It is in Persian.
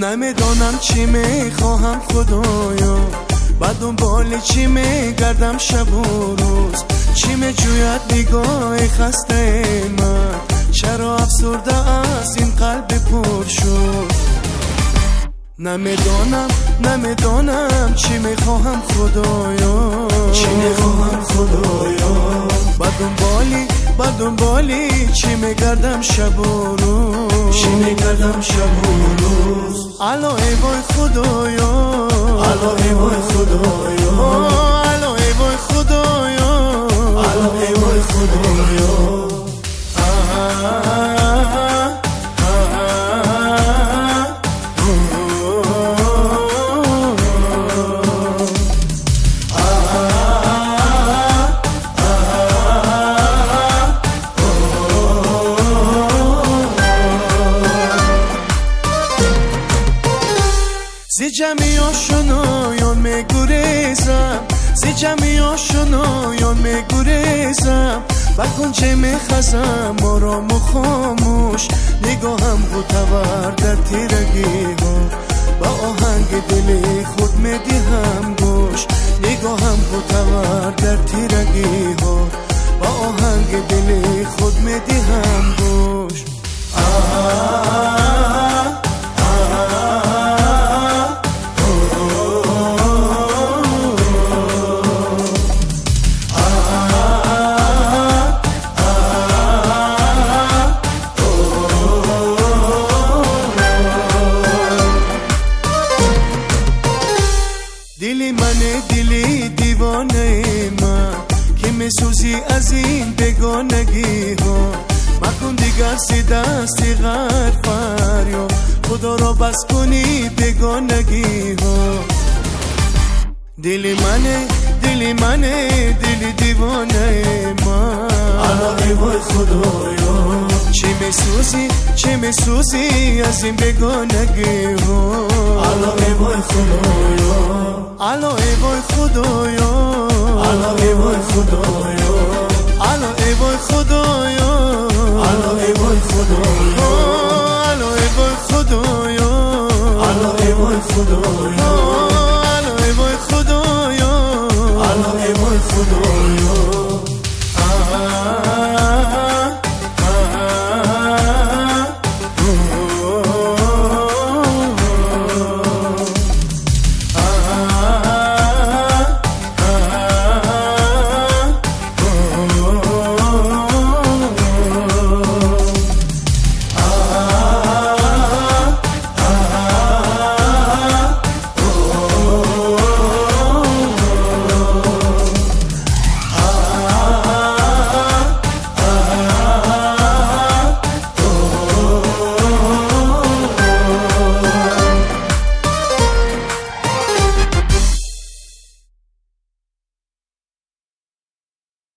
نمیدانم چی میخواهم خدایا، بعد دنبال چی میگردم شب و روز، چی میجوید نگاه خسته من، چرا افسرده از این قلب پر شد. نمیدانم چی میخواهم خدایا، چی میخواهم خدایا، بعد دنبالی چی میگردم شب و روز، چی میگردم شب و روز. الا ای وای خدایا، الا ای وای خدایا، الا ای وای خدایا، الا ای وای خدایا. زی جمعی آشنایان میگریزم، زی جمعی آشنایان میگریزم، بکن چه میخزم آرام و خاموش، نگاهم بوتور در تیرگی ها، با آهنگ دل خود میدهم گوش، نگاهم بوتور در تیرگی ها، با آهنگ دل خود میدهم گوش. دلی منه دلی دیوانه من، که میسوزی از این بگانگی ها، مکن دیگر سی دستی غر فریاد، خدا را بس کنی بگانگی ها. دلی منه دلی دیوانه من، الا ای وای خدایا، چی میسوزی از این بگانگی ها، الا ای وای خدایا، الا ای وای خدایا، الا ای وای خدایا، الا ای وای خدایا.